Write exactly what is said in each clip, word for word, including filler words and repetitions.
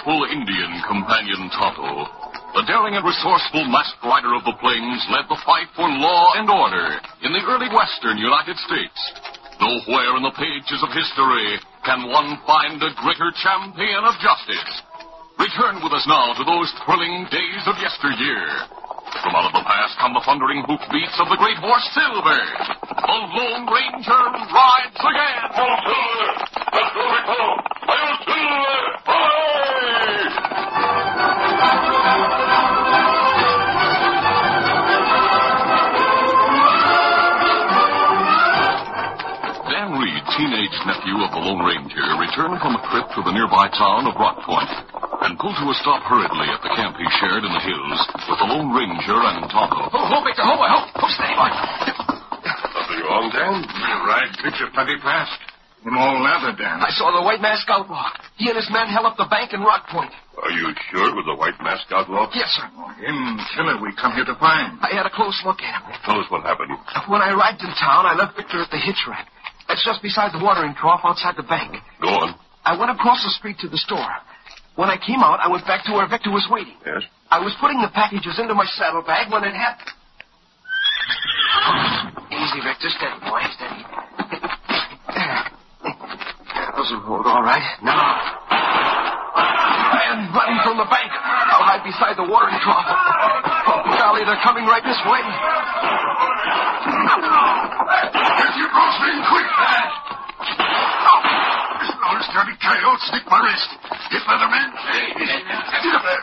faithful Indian companion Tonto, the daring and resourceful masked rider of the plains led the fight for law and order in the early western United States. Nowhere in the pages of history can one find a greater champion of justice. Return with us now to those thrilling days of yesteryear. From out of the past come the thundering hoofbeats of the great horse Silver. The Lone Ranger rides again. Oh, Silver! Let's go, Rico! Hail, Silver! Hooray! Dan Reed, teenage nephew of the Lone Ranger, returned from a trip to the nearby town of Rock Point and pulled to a stop hurriedly at the camp he shared in the hills with the Lone Ranger and Tonto. Oh, oh, Victor, oh, oh, oh, steady, boy. Nothing wrong, Dan? You're right. Picture plenty fast. We're all lathered, Dan. I saw the white mask outlaw. He and his men held up the bank in Rock Point. Are you sure it was the white mask outlaw? Yes, sir. Oh, him killer we come here to find. I had a close look at him. Tell us what happened. When I arrived in town, I left Victor at the hitch rack. That's just beside the watering trough outside the bank. Go on. I went across the street to the store. When I came out, I went back to where Victor was waiting. Yes? I was putting the packages into my saddlebag when it happened. Easy, Victor. Steady, boy. Steady. Those will hold all right. Now. I am running from the bank. I'll hide beside the watering trough. Oh, golly, they're coming right this way. Get your crossing quick, lad. This old sturdy coyote snipped my wrist. Get Leatherman. Hey, get up there.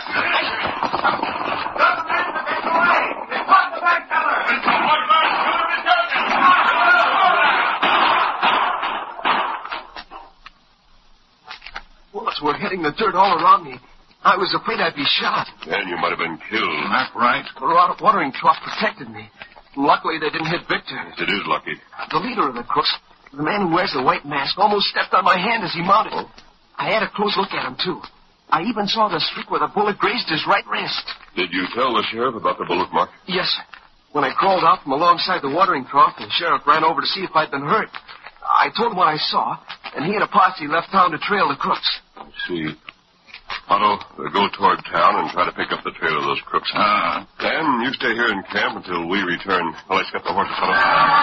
Bullets were hitting the dirt all around me. I was afraid I'd be shot. And you might have been killed. That right? The watering trough protected me. Luckily, they didn't hit Victor. It is lucky. The leader of the crooks, the man who wears the white mask, almost stepped on my hand as he mounted. Oh. I had a close look at him, too. I even saw the streak where the bullet grazed his right wrist. Did you tell the sheriff about the bullet mark? Yes, sir. When I crawled out from alongside the watering trough, the sheriff ran over to see if I'd been hurt. I told him what I saw, and he and a posse left town to trail the crooks. I see. Otto, uh, go toward town and try to pick up the trail of those crooks. Ah. Dan, you stay here in camp until we return. Well, let's get the horses, Otto.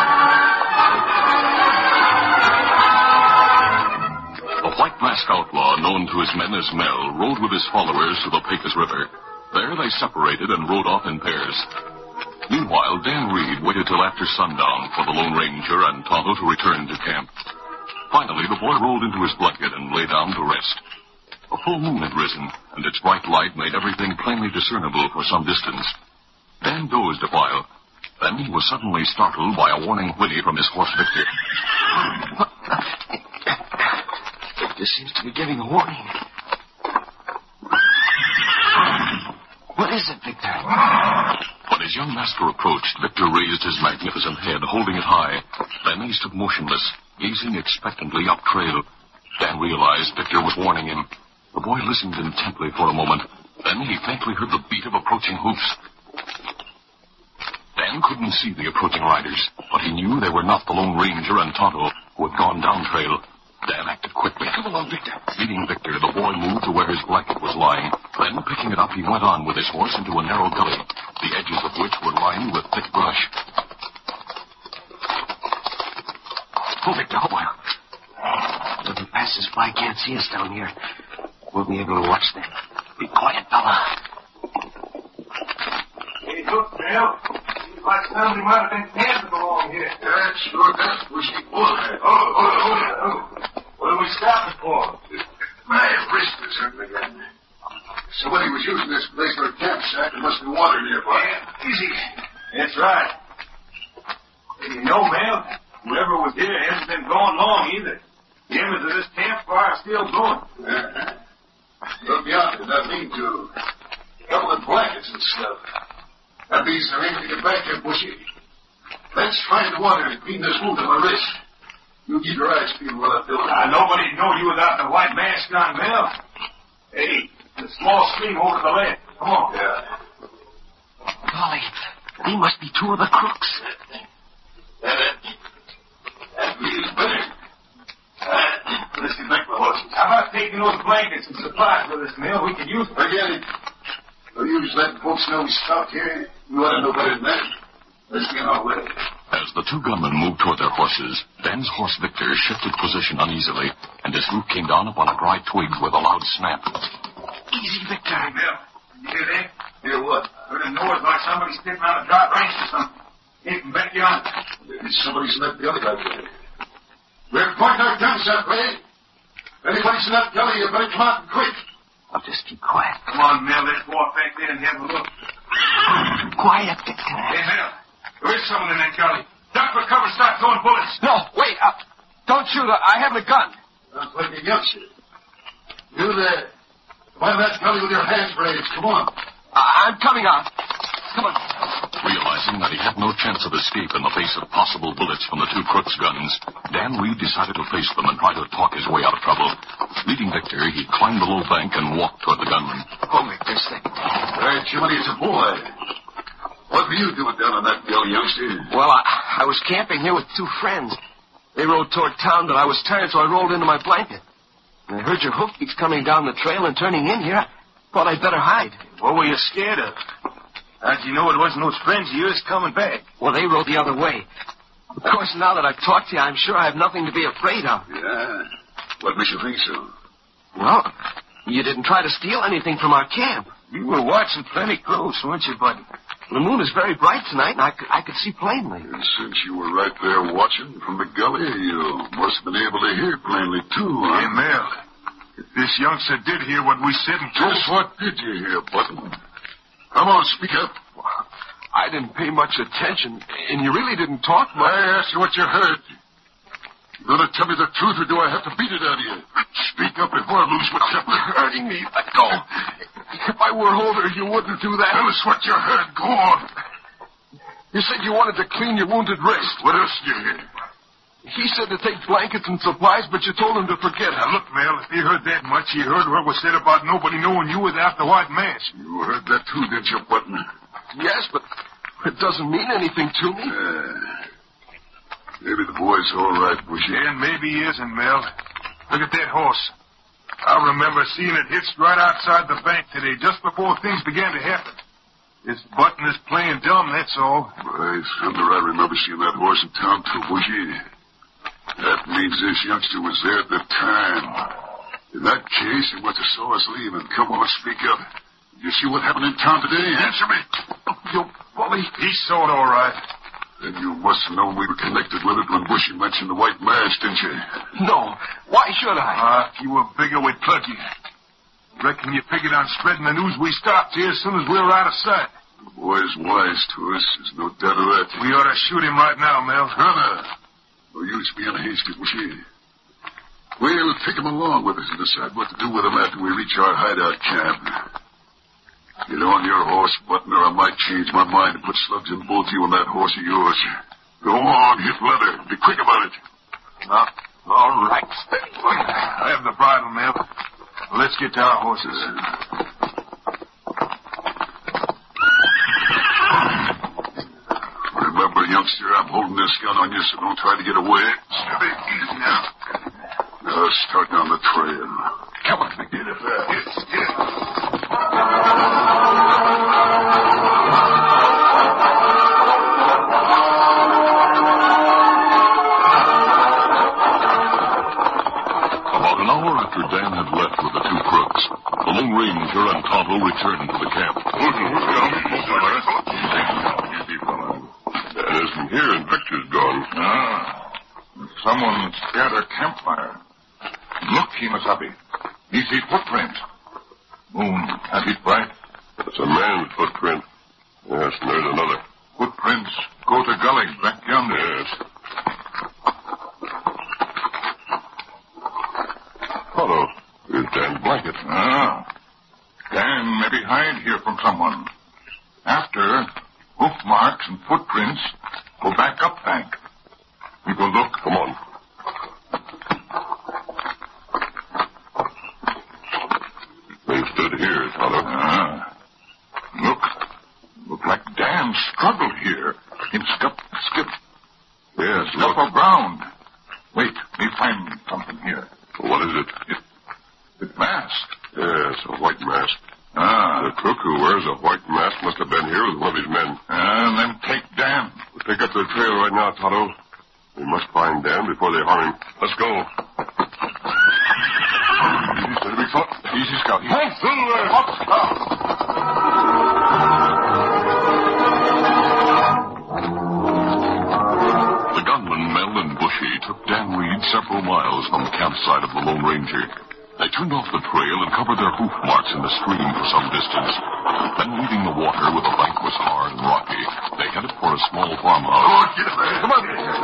The white mask outlaw, known to his men as Mel, rode with his followers to the Pecos River. There they separated and rode off in pairs. Meanwhile, Dan Reed waited till after sundown for the Lone Ranger and Tonto to return to camp. Finally, the boy rolled into his blanket and lay down to rest. A full moon had risen, and its bright light made everything plainly discernible for some distance. Dan dozed a while. Then he was suddenly startled by a warning whinny from his horse Victor. Victor seems to be giving a warning. What is it, Victor? When his young master approached, Victor raised his magnificent head, holding it high. Then he stood motionless, gazing expectantly up trail. Dan realized Victor was warning him. The boy listened intently for a moment. Then he faintly heard the beat of approaching hoofs. Dan couldn't see the approaching riders, but he knew they were not the Lone Ranger and Tonto, who had gone down trail. Dan acted quickly. Come along, Victor. Leading Victor, the boy moved to where his blanket was lying. Then, picking it up, he went on with his horse into a narrow gully, the edges of which were lined with thick brush. Oh, Victor, hold on. If the passers-by can't see us down here, we'll be able to watch them. Be quiet, fella. Hey, look, Mel. Seems like somebody might have been camping along here. Yeah, sure does. Wish he would. Oh, oh, oh, oh. What are we stopping for? My wrist is hurting again. Somebody was using this place for a campsite. There must be water nearby. Yeah, easy. That's right. Hey, you know, Mel, whoever was here hasn't been gone long either. The embers of this campfire are still going. Uh-huh. Look yonder, that lean to a couple of blankets and stuff. That means there ain't to get back there, Bushy. Let's find water and clean this wound on my wrist. You keep your eyes peeled while I fill it. Uh, nobody'd know you without the white mask on, Mel. Hey, the small stream over to the left. Come on. Yeah. Golly, they must be two of the crooks. That, that feels better. Uh, let's get back to the horses. How about taking taking those blankets and supplies with us, Mill. We could use them. Forget it. We'll use letting folks know we stopped here. You ought to know better than that. Let's get our way. As the two gunmen moved toward their horses, Dan's horse Victor shifted position uneasily, and his hoof came down upon a dry twig with a loud snap. Easy, Victor. Hey, Bill, you hear that? Hear what? Heard a noise like somebody sitting on a dry branch or something. Came from back yonder. Maybe somebody's left the other guy there. We're pointing our guns that way. If anybody's in that gully, you better come out and quick. I'll just keep quiet. Come on, Mill. Let's walk back there and have a look. Quiet, Victor. Hey, Mill. There is someone in that gully. Duck for cover, start throwing bullets. No, wait. Uh, don't shoot. I have a gun. Sounds like a youngster. You there. Find that gully with your hands raised. Come on. Uh, I'm coming out. Come on. Realizing that he had no chance of escape in the face of possible bullets from the two crooks' guns, Dan Reed decided to face them and try to talk his way out of trouble. Leading Victor, he climbed the low bank and walked toward the gunman. Oh, Victor, stay. Hey, Jimmy, it's a boy. What were you doing down on that gully, youngster? Well, I, I was camping here with two friends. They rode toward town, but I was tired, so I rolled into my blanket. And I heard your hoofbeats coming down the trail and turning in here. I thought I'd better hide. What were you scared of? How'd you know it wasn't those friends of yours coming back? Well, they rode the other way. Of course, now that I've talked to you, I'm sure I have nothing to be afraid of. Yeah? What makes you think so? Well, you didn't try to steal anything from our camp. You were watching plenty close, weren't you, buddy? The moon is very bright tonight, and I could, I could see plainly. And since you were right there watching from the gully, you must have been able to hear plainly, too, huh? Hey, Mel, if this youngster did hear what we said and told... Just what did you hear, Button? Come on, speak up. I didn't pay much attention, and you really didn't talk much. I asked you what you heard. You gonna tell me the truth, or do I have to beat it out of you? Speak up before I lose my temper. You're hurting me. Let go. If I were older, you wouldn't do that. Tell us what you heard. Go on. You said you wanted to clean your wounded wrist. What else did you hear? He said to take blankets and supplies, but you told him to forget it. Now, look, Mel, if he heard that much, he heard what was said about nobody knowing you were after White Mask. You heard that, too, didn't you, Button? Yes, but it doesn't mean anything to me. Uh, maybe the boy's all right, Bushy. And maybe he isn't, Mel. Look at that horse. I remember seeing it hitched right outside the bank today, just before things began to happen. This Button is playing dumb, that's all. Right, Thunder, I remember seeing that horse in town, too, Bushy. That means this youngster was there at the time. In that case, he must have saw us leaving. Come on, speak up. Did you see what happened in town today? Answer me. You bully. He saw it all right. Then you must have known we were connected with it when Bushy mentioned the White Mask, didn't you? No. Why should I? Ah, uh, if you were bigger, we'd plug you. Reckon you figured on spreading the news we stopped here as soon as we were out of sight. The boy's wise to us. There's no doubt of that. We ought to shoot him right now, Mel. Hunter. No use being hasty, Bushy. We'll take him along with us and decide what to do with him after we reach our hideout camp. Get on your horse, Button, or I might change my mind and put slugs in both you and that horse of yours. Go on, hit leather. Be quick about it. Uh, all right. I have the bridle, Mel. Let's get to our horses. Remember, youngster, I'm holding this gun on you, so don't try to get away. Steady, easy now. Now start down the trail. Come on, get it there. Yes, get it. About an hour after Dan had left with the two crooks, the Lone Ranger and Tonto returned to the camp. Dan isn't here and Victor's gone. Ah. Someone scared a campfire. Look, Kimasabi. You see footprints. Moon, has it bright? It's a man's footprint. Yes, and there's another. Footprints go to gully back yonder. Yes. Hello. Here's Dan's blanket. Ah. Dan may be hide here from someone. After, hoof marks and footprints go back up bank. We go look. Come on. They stood here, Tonto. Ah. Look. Look like Dan struggled here. In skip, skip. Yes, Skip look. of ground. Wait, me find something here. What is it? It, it Mask? Yes, a white mask. Ah. The crook who wears a white mask must have been here with one of his men. And then take Dan. We'll pick up their trail right now, Tonto. We must find Dan before they harm him. Let's go. Easy, steady, big foot. Easy, Scout. Hey, Silver! Up, Scout! The gunmen, Mel and Bushy, took Dan Reed several miles from the campsite of the Lone Ranger. They turned off the trail and covered their hoof marks in the stream for some distance. Then, leaving the water where the bank was hard and rocky, they headed for a small farmhouse. Oh, get him there. Come on.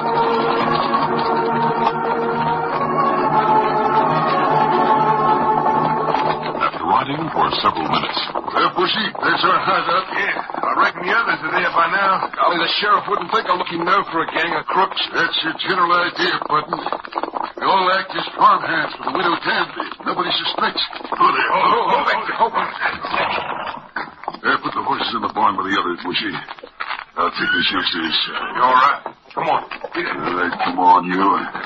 After riding for several minutes, There, Bushy. There's our hideout. Yeah, I reckon the others are there by now. Golly, the sheriff wouldn't think of looking there for a gang of crooks. That's your general idea, Button. They all act as farmhands for the widow Danby. Nobody suspects. Oh, they all. Oh, oh, oh, oh. There, put the horses in the barn with the others, Bushy. I'll take this youngster inside. You all right? Come on. Get in. All right, come on, you.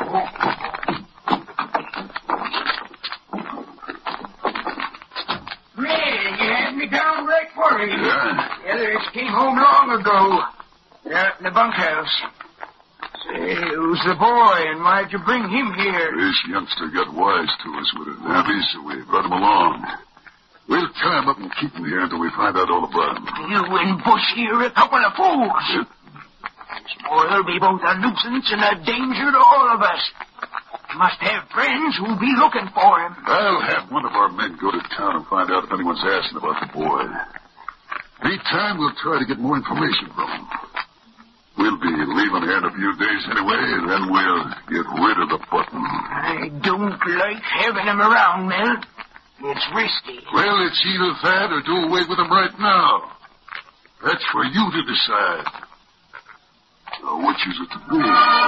Man, you had me down right for you. Yeah? The others came home long ago. They're out in the bunkhouse. Say, who's the boy, and why'd you bring him here? This youngster got wise to us with it, Nabby, so we brought him along. We'll tie him up and keep him here until we find out all about him. You and Bushy are a couple of fools. This boy'll be both a nuisance and a danger to all of us. You must have friends who'll be looking for him. I'll have one of our men go to town and find out if anyone's asking about the boy. Meantime, we'll try to get more information from him. We'll be leaving here in a few days anyway, then we'll get rid of the Button. I don't like having him around, Mel. It's risky. Well, it's either that or do away with him right now. That's for you to decide. So which is it to be?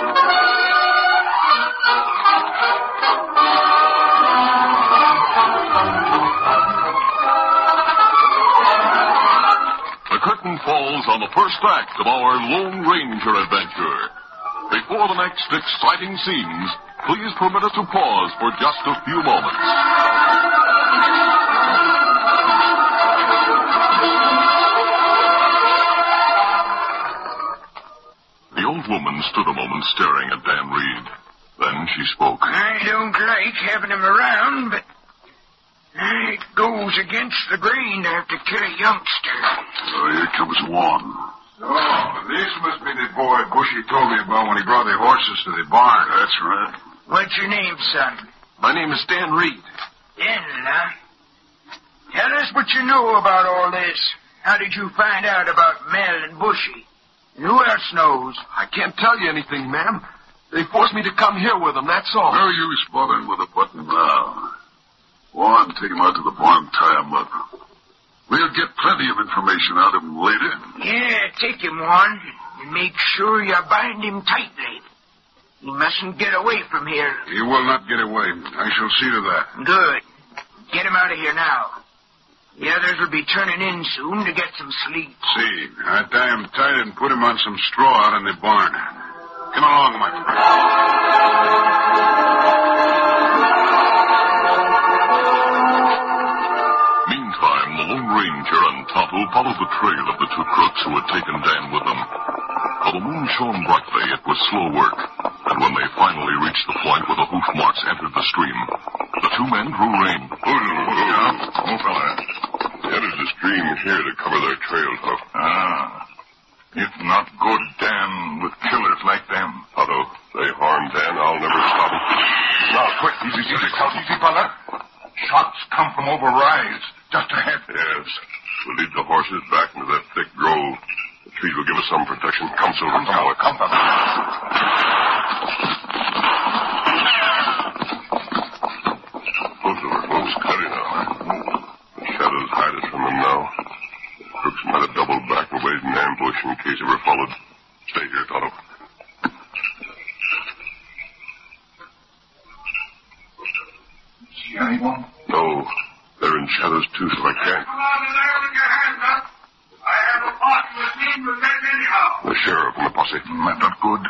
the curtain falls on the first act of our Lone Ranger adventure. Before the next exciting scenes, please permit us to pause for just a few moments. The old woman stood a moment staring at Dan Reed. Then she spoke. I don't like having him around, but it goes against the grain to have to kill a youngster. Oh, here comes one. Oh, this must be the boy Bushy told me about when he brought the horses to the barn. That's right. What's your name, son? My name is Dan Reed. Dan, huh? Tell us what you know about all this. How did you find out about Mel and Bushy? And who else knows? I can't tell you anything, ma'am. They forced me to come here with them, that's all. No use bothering with the Button now. One, take him out to the barn, tie him up. We'll get plenty of information out of him later. Yeah, take him one, and make sure you bind him tightly. He mustn't get away from here. He will not get away. I shall see to that. Good. Get him out of here now. The others will be turning in soon to get some sleep. See, I tie him tight and put him on some straw out in the barn. Come along, my friend. Meantime, the Lone Ranger and Tonto followed the trail of the two crooks who had taken Dan with them. Though the moon shone brightly, it was slow work, and when they finally reached the point where the hoof marks entered the stream, the two men drew rein. Oh, fella. They entered the stream here to cover their trail, Tuck. Ah. It's not good, Dan, with killers like them. Tonto, they harm Dan. I'll never stop them. Now, quick, easy, easy, Scout, easy, fella. Shots come from over rise, just ahead. Yes. We'll lead the horses back into that thick grove. The trees will give us some protection. Come, Silver. Come, Silver, come, fella. Oh, Silver, close steady now. The shadows hide us from them now. The crooks might have doubled back and waited in ambush in case they were followed. Stay here, Tonto. See anyone? No. They're in shadows, too, so I can't. Come on in there with your hands up. I have a posse with me to take anyhow. The sheriff and the posse. That's not good.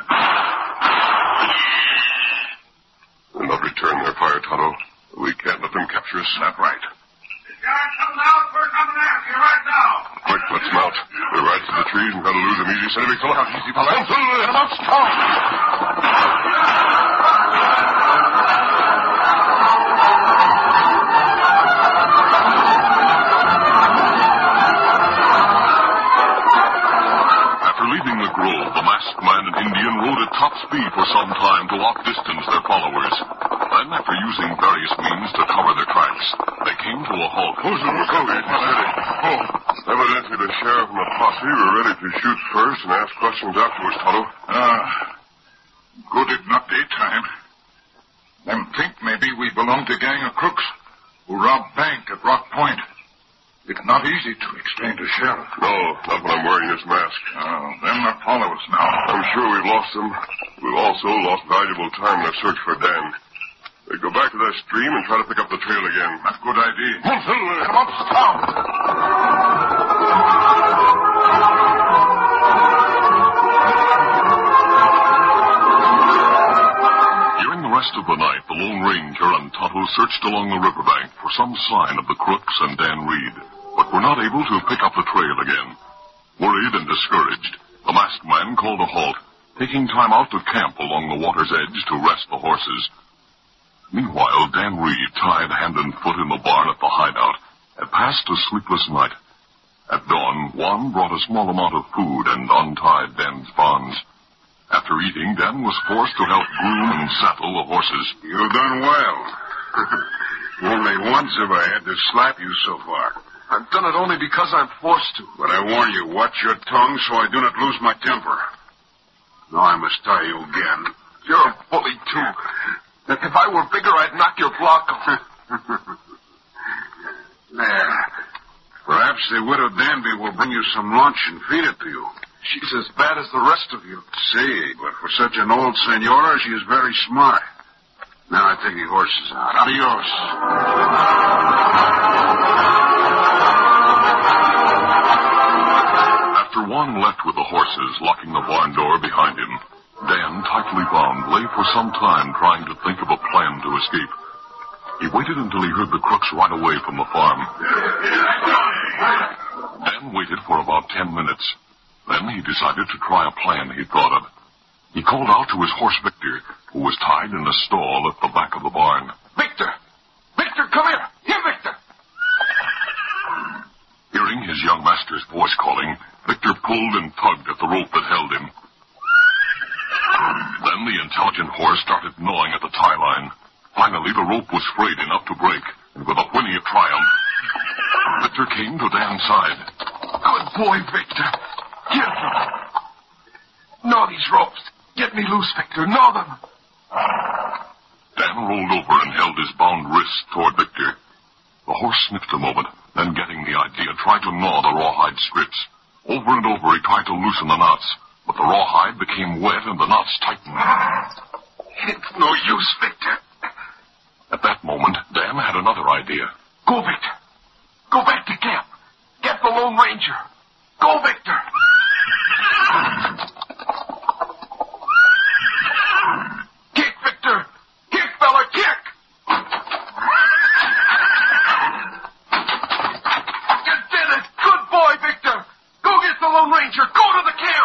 They'll not return their fire, Tonto. We can't let them capture us. dangerous. That's right. You guys come out, we're coming after you right now. Quick, let's mount. We're right to the trees and got to lose them easy. Steady, big fella. Easy, fella. Come on, After leaving the grove, the masked man and Indian rode at top speed for some time to outdistance their followers. Then, after using various means to cover their tracks, they came to a halt. Who's the lookout? Oh, evidently the sheriff and the posse were ready to shoot first and ask questions afterwards, Tonto. Ah, good it not daytime. Them think maybe we belong to gang of crooks who robbed bank at Rock Point. It's not easy to explain to sheriff. No, not when I'm wearing this mask. Oh, them that follow us now. I'm sure we've lost them. We've also lost valuable time in our search for Dan. They go back to that stream and try to pick up the trail again. That's a good idea. Come on, stop! During the rest of the night, the Lone Ranger and Tonto searched along the riverbank for some sign of the crooks and Dan Reed, but were not able to pick up the trail again. Worried and discouraged, the masked man called a halt, taking time out to camp along the water's edge to rest the horses. Meanwhile, Dan Reed, tied hand and foot in the barn at the hideout, had passed a sleepless night. At dawn, Juan brought a small amount of food and untied Dan's bonds. After eating, Dan was forced to help groom and saddle the horses. You've done well. Only once have I had to slap you so far. I've done it only because I'm forced to. But I warn you, watch your tongue so I do not lose my temper. Now I must tie you again. You're a bully, too. If I were bigger, I'd knock your block off. There. Perhaps the widow Danby will bring you some lunch and feed it to you. She's as bad as the rest of you. See, but for such an old senora, she is very smart. Now I take the horses out. Adios. After Juan left with the horses, locking the barn door behind him, Dan, tightly bound, lay for some time trying to think of a plan to escape. He waited until he heard the crooks ride away from the farm. Dan waited for about ten minutes. Then he decided to try a plan he'd thought of. He called out to his horse Victor, who was tied in a stall at the back of the barn. Victor! Victor, come here! Here, Victor! Hearing his young master's voice calling, Victor pulled and tugged at the rope that held him. Then the intelligent horse started gnawing at the tie line. Finally, the rope was frayed enough to break, and with a whinny of triumph, Victor came to Dan's side. Good boy, Victor. Here. Gnaw these ropes. Get me loose, Victor. Gnaw them. Dan rolled over and held his bound wrist toward Victor. The horse sniffed a moment, then getting the idea, tried to gnaw the rawhide strips. Over and over he tried to loosen the knots, but the rawhide became wet and the knots tightened. It's no use, Victor. At that moment, Dan had another idea. Go, Victor. Go back to camp. Get the Lone Ranger. Go, Victor. Kick, Victor. Kick, fella, kick. You did it. Good boy, Victor. Go get the Lone Ranger. Go to the camp.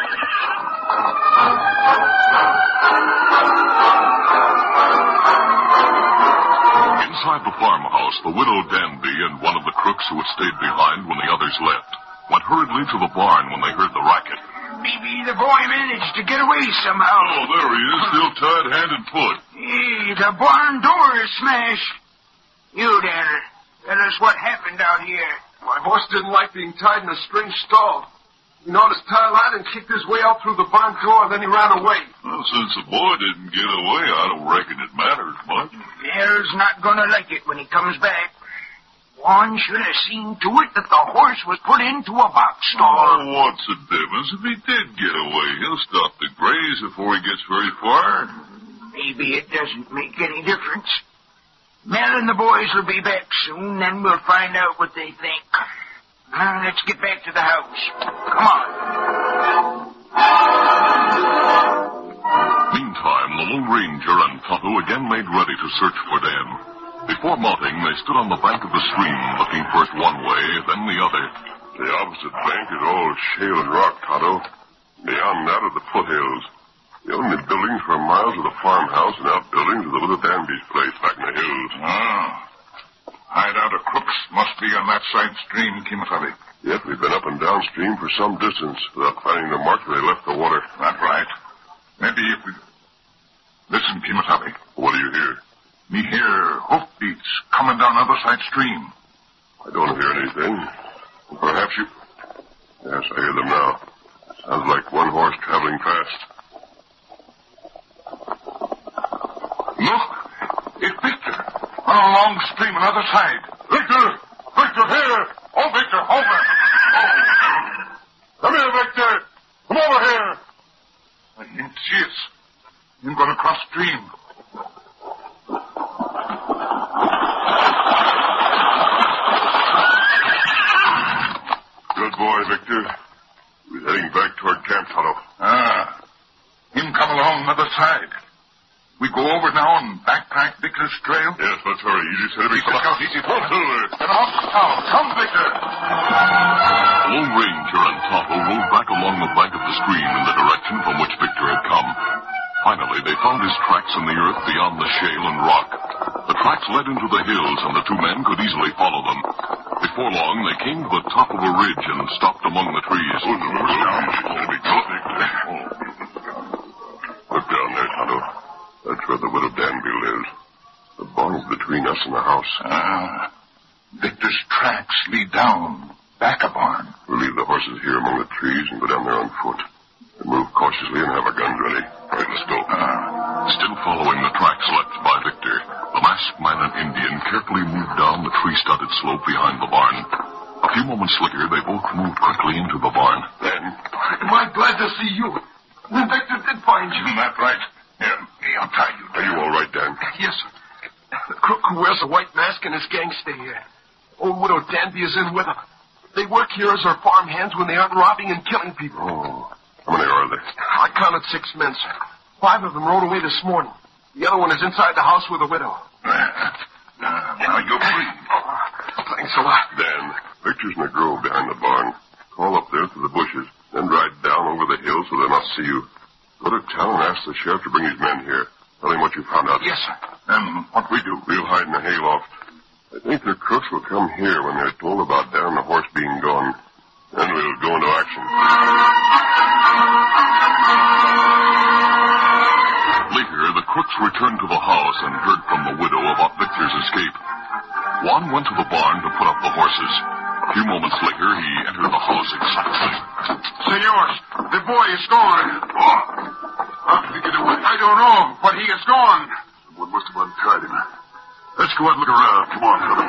Inside the farmhouse, the widow Danby and one of the crooks who had stayed behind when the others left went hurriedly to the barn when they heard the racket. Maybe the boy managed to get away somehow. Oh, there he is, still tied hand and foot. Hey, the barn door is smashed. You, Danner, tell us what happened out here. My horse didn't like being tied in a string stall. He gnawed his tie line and kicked his way out through the barn door, and then he ran away. Well, since the boy didn't get away, I don't reckon it matters much. Bear's not gonna like it when he comes back. One should have seen to it that the horse was put into a box stall. Oh, what's the difference? If he did get away, he'll stop to graze before he gets very far. Maybe it doesn't make any difference. Mel and the boys will be back soon, then we'll find out what they think. Now, let's get back to the house. Come on. Meantime, the Lone Ranger and Tonto again made ready to search for Dan. Before mounting, they stood on the bank of the stream, looking first one way, then the other. The opposite bank is all shale and rock, Tonto. Beyond that are the foothills. The only buildings for miles are the farmhouse and outbuildings of the little Danby's place back in the hills. Ah. Hideout of crooks must be on that side stream, Kimasabi. Yet we've been up and downstream for some distance without finding the mark where they left the water. That's right. Maybe if we... Listen, Kimasabi. What do you hear? Me hear hoof beats coming down the other side stream. I don't hear anything. Perhaps you... Yes, I hear them now. Sounds like one horse traveling fast. Look! It's Victor. On a long stream on the other side. Victor! Victor, here! Oh, Victor, over! Oh. Come here, Victor! Come over here! I didn't see it. I'm going to cross stream. Good boy, Victor. We're heading back toward Camp Tonto. Ah. Him come along the other side. We go over now and backtrack Victor's trail? Yes, let's hurry. Easy, steady, Easy, Scout, easy. Pull, Silver. Get off, Scout. Come, Victor. The Lone Ranger and Tonto rode back along the bank of the stream in the direction from which Victor had come. Finally, they found his tracks in the earth beyond the shale and rock. The tracks led into the hills, and the two men could easily follow them. Before long, they came to the top of a ridge and stopped among the trees. Oh, no, no, no. Look down there, Tonto. That's where the widow Danby lives. The barn's between us and the house. Ah. Victor's tracks lead down, back a barn. We'll leave the horses here among the trees and go down there on foot. And move cautiously and have our guns ready. All right, let's go. Ah. Still following the tracks left by Victor, the masked man and Indian carefully moved down the tree-studded slope behind the barn. A few moments later, they both moved quickly into the barn. Then, Am I glad to see you? Victor did find you. Isn't that right? Here, me, I'll tie you down. are you all right, Dan? Yes, sir. The crook who wears a white mask and his gang stay here. Old Widow Danby is in with them. They work here as our farm hands when they aren't robbing and killing people. Oh. How many are there? I counted six men, sir. Five of them rode away this morning. The other one is inside the house with the widow. Uh, now you're free. Oh, thanks a lot. Dan, Victor's in the grove behind the barn. Crawl up there through the bushes, then ride down over the hill so they'll not see you. Go to town and ask the sheriff to bring his men here. Tell him what you found out. Yes, sir. And what we do? We'll hide in the hayloft. I think the crooks will come here when they're told about Dan and the horse being gone. Then we'll go into action. Later, the crooks returned to the house and heard from the widow about Victor's escape. Juan went to the barn to put up the horses. A few moments later, he entered the house excitedly. Senors, the boy is gone. Oh! How did he get away? I don't know, but he is gone. Someone must have untied him. Let's go out and look around. Come on, Philip.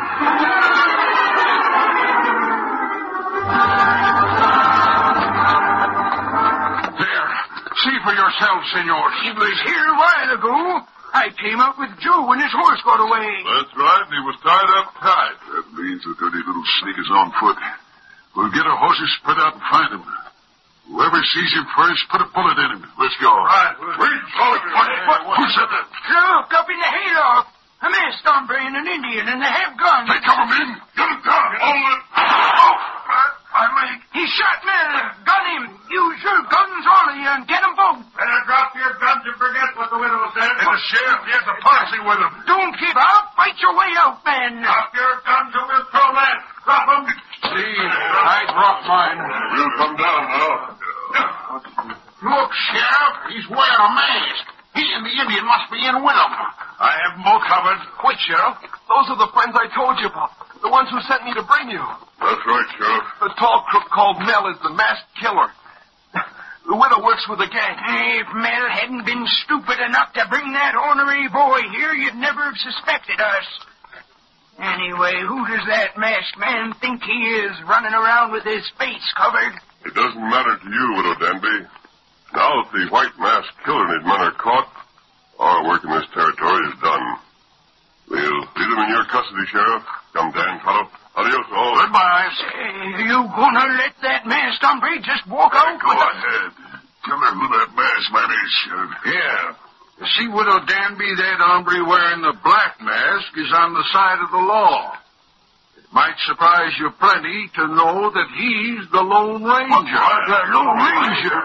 There. See for yourself, senors. He was here a while ago. I came up with Joe when his horse got away. That's right, and he was tied up tight. That means the dirty little sneak is on foot. We'll get our horses spread out and find him. Whoever sees him first, put a bullet in him. Let's go. Right. Wait, hold it. Who said that? Look, up in the hayloft. A masked hombre and an Indian, and they have guns. They cover men. Get him down. Hold it. Oh, I mean, he shot me. Gun him. Use your guns, all of you, and get them both. Better drop your guns and forget what the widow said. And the sheriff, he has a posse with him. Don't give up. Fight your way out, man. Drop your guns or we'll throw that. Drop them. See, I dropped mine. We'll come down now. Look, Sheriff, he's wearing a mask. He and the Indian must be in with him. I have them all covered. Wait, Sheriff. Those are the friends I told you about. The ones who sent me to bring you. That's right, Sheriff. The tall crook called Mel is the masked killer. The widow works with the gang. If Mel hadn't been stupid enough to bring that ornery boy here, you'd never have suspected us. Anyway, who does that masked man think he is, running around with his face covered? It doesn't matter to you, Widow Danby. Now that the white masked killer and his men are caught, our work in this territory is done. We'll leave them in your custody, Sheriff. Come, Dan, Tonto. Adios, all. Goodbye. Say, you gonna let that masked hombre just walk out Go with us? ahead. Tell her who that masked man is, Sheriff. Yeah. You see, Widow Danby, that hombre wearing the black mask is on the side of the law. It might surprise you plenty to know that he's the Lone Ranger. The Lone Ranger?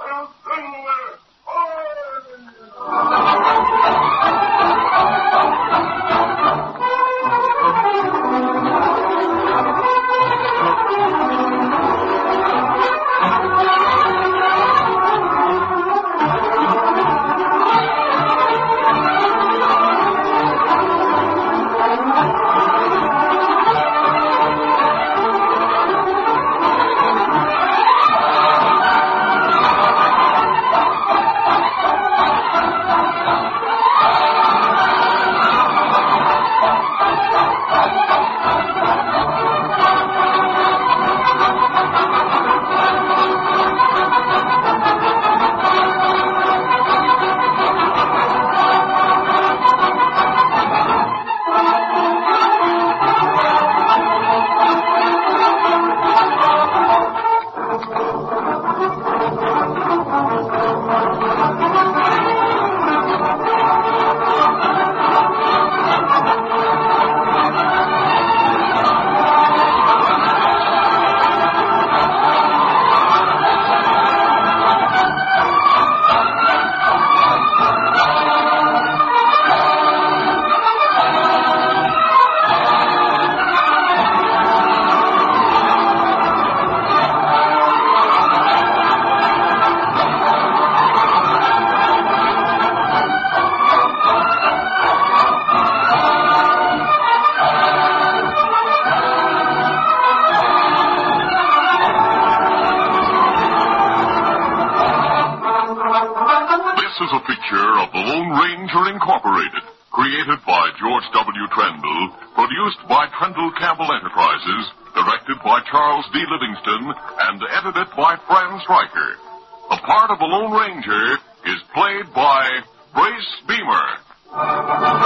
This is a picture of the Lone Ranger Incorporated, created by George W. Trendle, produced by Trendle Campbell Enterprises, directed by Charles D. Livingston, and edited by Fran Stryker. The part of the Lone Ranger is played by Brace Beamer.